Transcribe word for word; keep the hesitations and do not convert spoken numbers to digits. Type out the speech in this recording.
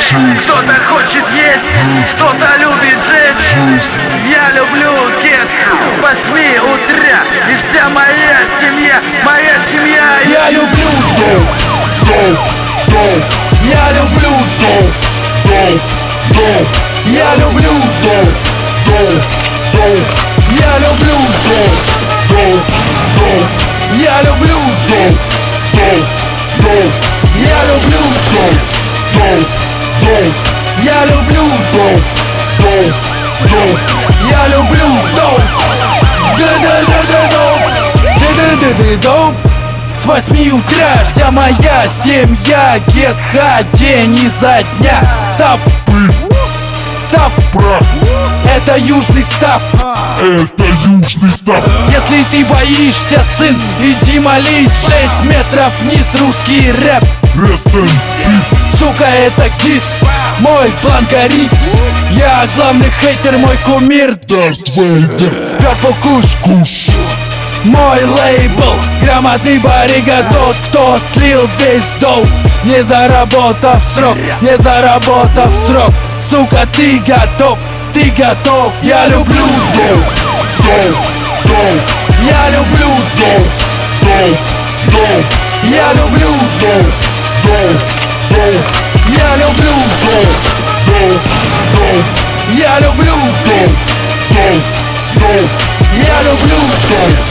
Кто-то хочет есть, кто-то любит жесть. Я люблю гет восьми утра, и вся моя семья, моя семья. Я люблю дом, дом, дом. Я люблю дом, дом, дом. Я люблю дом, дом, дом. Я люблю дом, дом, дом. Я люблю дом, дом, дом. Я люблю дом, дом, дом. Я люблю дом, дом, дом. Я люблю дом. Да-да-да-да-дом. Да-да-да-да-дом. С восьми утра вся моя семья гетха день изо дня. Сап, сап, это южный став. Это южный став. Если ты боишься, сын, иди молись. Шесть метров вниз, русский рэп. Rest in peace. Сука, это гид. Мой план горит. Я главный хейтер, мой кумир Дарт Вейдер. Purple Kush, Куш. мой лейбл. Грамотный барига, тот, кто слил весь долг, не заработав срок, не заработав срок. Сука, ты готов, ты готов. Я люблю Дом, дом, дом. Я люблю Дом, дом, дом. Я люблю Дом, дом, дом. Я люблю Дом, дом, дом. Я люблю Дом, дом, дом. Я люблю Дом,